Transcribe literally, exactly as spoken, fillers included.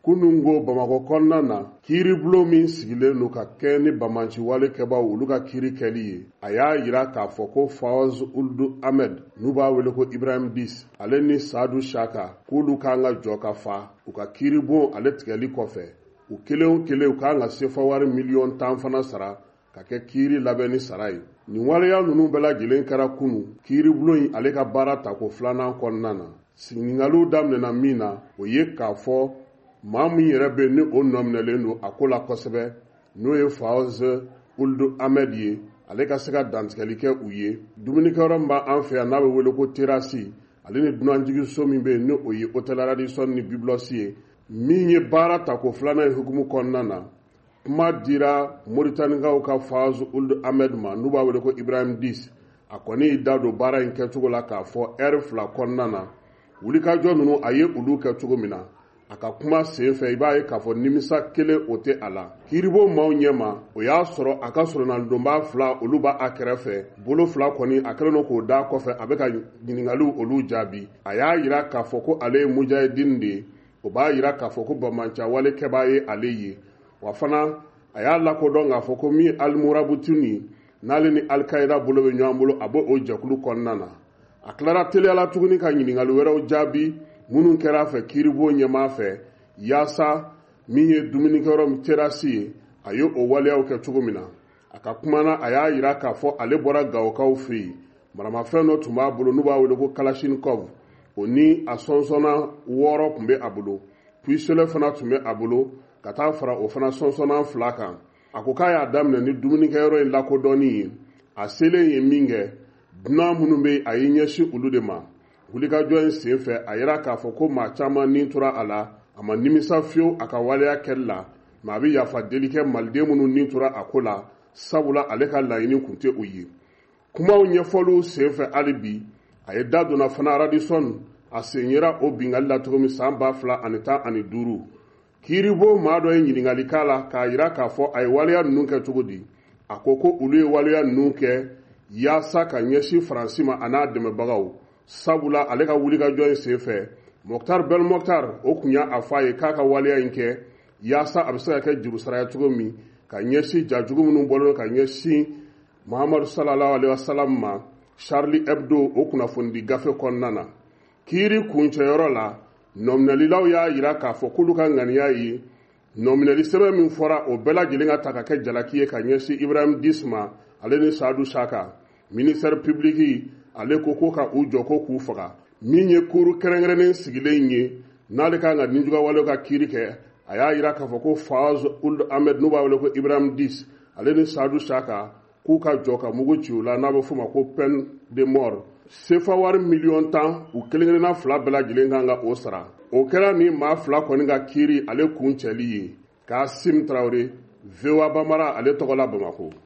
kunungo Bamako kɔnɔna na kiiribulon min sigilen no ka kɛ ni bamanci wale kɛbaw olu ka kiiri kɛli ye a y'a yira k'a fɔ ko Fawaz Ould Ahmed n'u b'a wele ko Ibrahim Dis ale ni Saadu Saka k'olu k'an ka jɔ ka fa u ka kiiribon ale tigɛli kɔfɛ u kelen o kelen u k'an ka sefa wari miliyɔn tan fana sara ka kɛ kiiri labɛnni sara ye. Nin waleya ninnu bɛɛ lajɛlen kɛra kunu kiiribulon in ale ka baara tako filanan kɔnɔna na. Ɲininkaliw daminɛna min na o ye k'a fɔ maa min yɛrɛ bɛ ni o nɔminɛlen don a ko la kosɛbɛ n'o ye Fawaz Ould Ahmed ye ale ka se ka dantigɛli kɛ u ye. Dumunikɛyɔrɔ min b'an fɛ yan n'a bɛ wele ko terasi ale ni dunanjigiso min bɛ yen ni o ye Hôtel Radisson ni Biblos ye min ye baara tako filanan ye hukumu kɔnɔna na. Kuma dira Moritanikaw ka Fawaz Ould Ahmed ma n'u b'a wele ko Ibrahim Dis a kɔni y'i da don baara in kɛcogo la k'a fɔ ɛri fila kɔnɔna na wulikajɔ ninnu a ye olu kɛ cogo min na a ka kuma sen fɛ i b'a ye k'a fɔ nimisa kelen o tɛ a la. Kiiribo maaw ɲɛma o y'a sɔrɔ a ka surunalidonbaa fila olu b'a a kɛrɛfɛ bolo fila kɔni a kɛlen don k'o da kɔfɛ a bɛ ka ɲininkaliw olu jaabi. A y'a yira k'a fɔ ko ale ye mujahidin de ye o b'a yira k'a fɔ ko bamanca walekɛbaa ye ale ye wa fana a y'a lakodɔn k'a fɔ ko min alimurabutun ye n'ale ni alikayida bolo bɛ ɲɔgɔn bolo a b'o jɛkulu kɔnɔna na. A tilara teliyala tuguni ka ɲininkali wɛrɛw jaabi minnu kɛra a fɛ kiiribo ɲɛmaa fɛ yaasa min ye dumunikɛyɔrɔ min terasi ye a ye o waleyaw kɛ cogo min na. A ka kuma na a y'a yira k'a fɔ ale bɔra Gawokaw fɛ yen maramafɛn dɔ tun b'a bolo n'u b'a wele ko Kalashnikov o ni a sɔnsɔnna wɔɔrɔ tun bɛ a bolo puisele fana tun bɛ a bolo ka taa fara o fana sɔnsɔnna fila kan. A ko k'a y'a daminɛ ni dumunikɛyɔrɔ in lakodɔnni ye a selen ye min kɛ dunan minnu bɛ a y'i ɲɛsin olu de ma. Wulikajɔ in sen fɛ a yira k'a fɔ ko maa caman ni tora a la a ma nimisa fiyewu a ka waleya kɛli la mɛ a bɛ yafa deli kɛ maliden minnu ni tora a ko la sabula ale ka laɲini kun tɛ o ye. Kumaw ɲɛfɔliw sen fɛ hali bi a ye da donna fana Radisson a sen yera o bingali la cogo min san ba fila ani tan ani duuru. Kiiribo maa dɔ ye ɲininkali k'a la k'a yira k'a fɔ a ye waleya ninnu kɛ cogo di. A ko ko olu ye waleya ninnu kɛ yaasa ka ɲɛsin Faransi ma a n'a dɛmɛbagaw sabula ale ka wulikajɔ in sen fɛ Mokhtar Bel Mokhtar o kun y'a fɔ a ye k'a ka waleya in kɛ yaasa a bɛ se ka kɛ jurusaraya cogo min ka ɲɛsin jajugu minnu bɔlen ka ɲɛsin Muhammadu sallallahu alaihi wasallam ma Charlie Hebdo o kunnafonidi gafe kɔnɔna na. Kiiri kuncɛyɔrɔ la nɔminɛlilaw y'a yira k'a fɔ k'olu ka ŋaniya ye nɔminɛli sɛbɛn min fɔra o bɛɛ lajɛlen ka ta ka kɛ jalaki ye ka ɲɛsin Ibrahim Dis ma ale ni Saadu Saka. Ministère public ale ko ko ka u jɔ ko k'u faga min ye kuru kɛrɛnkɛrɛnnen sigilen ye n'ale kan ka ninjugawalew ka kiiri kɛ a y'a yira k'a fɔ ko Fawaz Ould Ahmed n'u b'a wele ko Ibrahim Dis ale ni Saadu Saka k'u ka jɔ ka mugu ci u la n'a bɛ f'o ma ko peine de mort. Sefa wari miliyɔn tan u kelen-kelenna fila bɛɛ lajɛlen kan ka o sara. O kɛra ni maa fila kɔni ka kiiri ale kun cɛli ye. Kaasim Traoré, V O A Bambara ale tɔgɔ la Bamako.